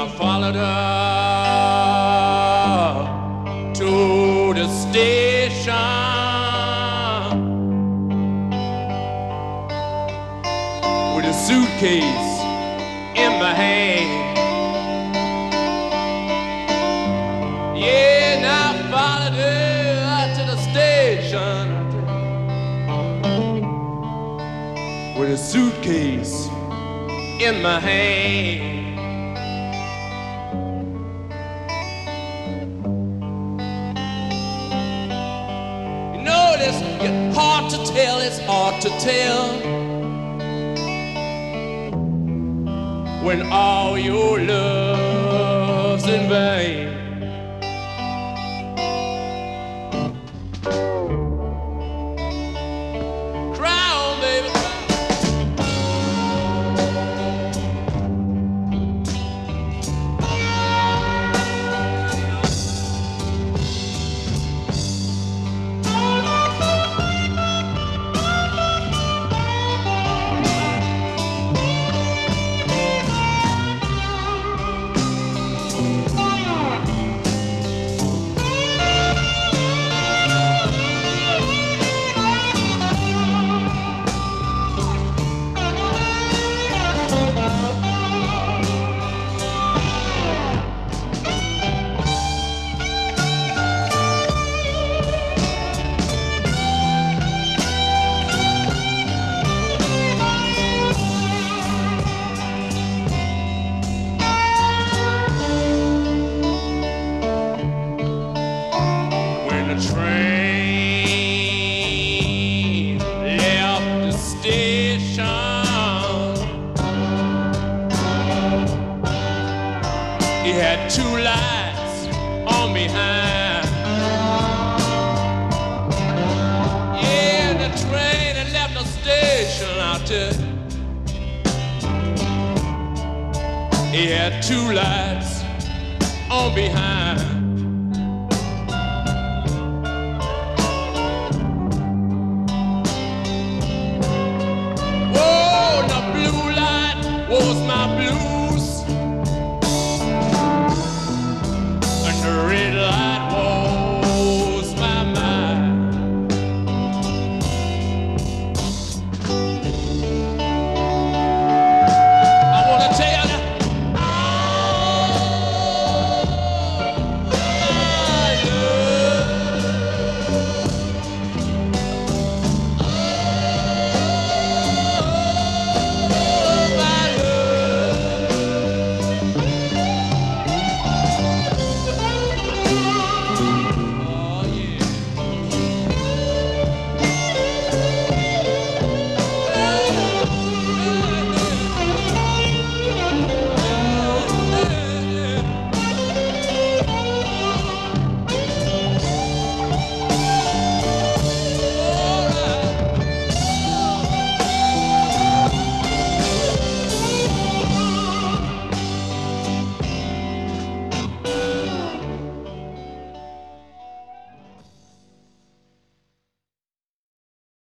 I followed her to the station with a suitcase in my hand. Yeah, and I followed her to the station with a suitcase in my hand. You know, it's hard to tell, it's hard to tell when all your love's in vain. He had two lights on behind. Yeah, the train had left the station out there. He had two lights on behind. Whoa, the blue light was